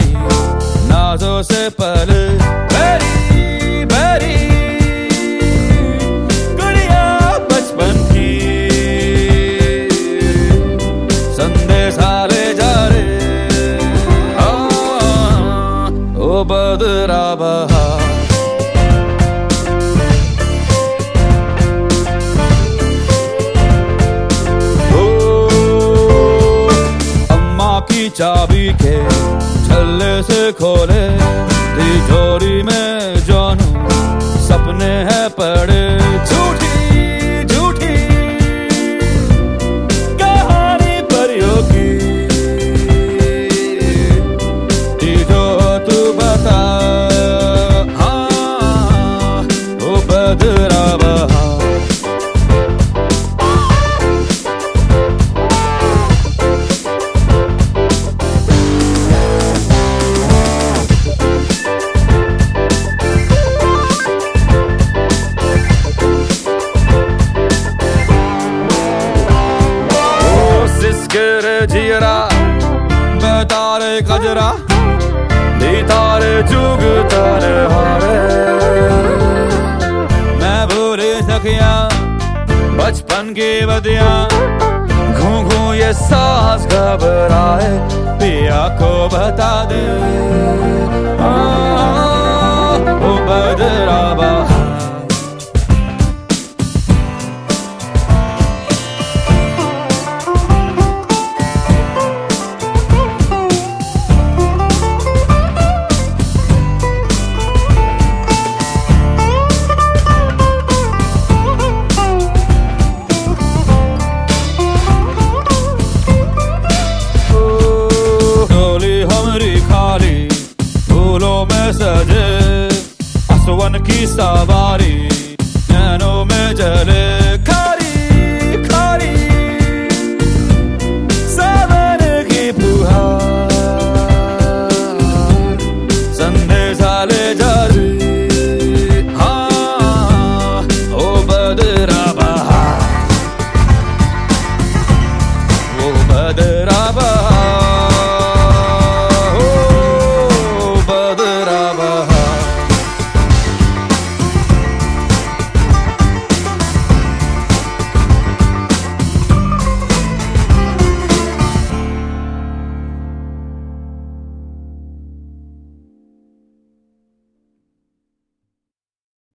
नाजों से पल भरी भरी गुड़िया बचपन की संदेशा ले जा रे ओ बदरा बहार। की चाबी के छल्ले से खोले तिजोरी में जानू सपने हैं पड़े झूठी झूठी कहानी परियों की जो तू बता हाँ वो बदरा बहार। जियरा बेतारे कजरा दी तारे जुग तारे हारे मैं भूल सकिया बचपन की बदियां घूं घूं ये सांस घबराए पिया को बता दे ओ बदरा बहार। फूलों में सजे आसवन की सवारी